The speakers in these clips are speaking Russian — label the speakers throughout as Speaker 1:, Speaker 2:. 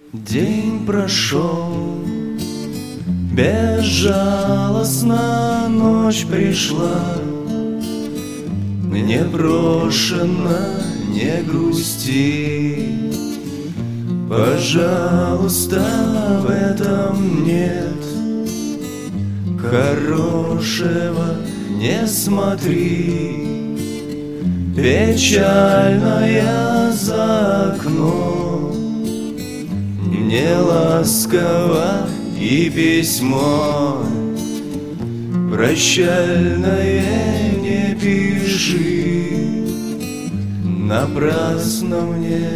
Speaker 1: День прошел, безжалостно ночь пришла. Не брошено, не грусти, пожалуйста, в этом нет хорошего, не смотри. Печальное за окном, не ласково и письмо прощальное не пиши, напрасно мне.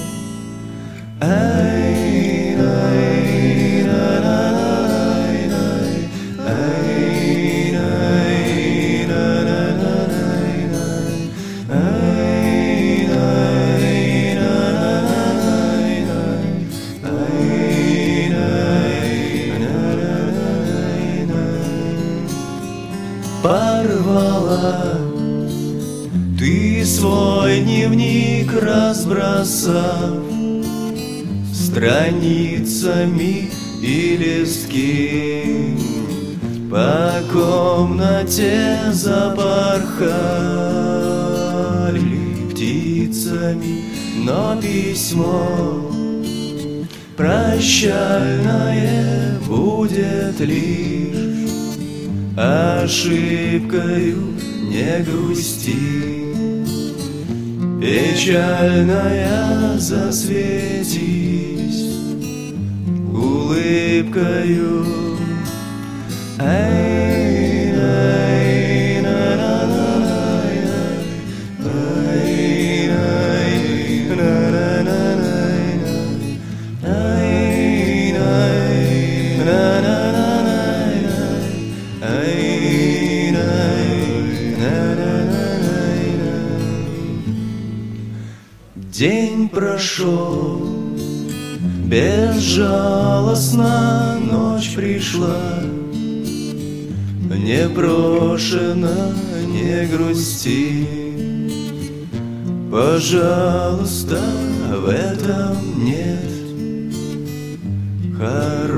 Speaker 1: Ай, ай, ай, ай, порвала ты свой дневник, разбросав страницами и листки. По комнате запорхали птицами, но письмо прощальное будет лишь ошибкою, не грусти. Печальная засветись улыбкою. Ай, ай, на-на-на-най, ай, ай, на-на-на-най, ай, ай, на-на-на-най, ай, ай, на-на-на-най. День прошел, безжалостно ночь пришла. Не брошено, не грусти, пожалуйста, в этом нет хорошего.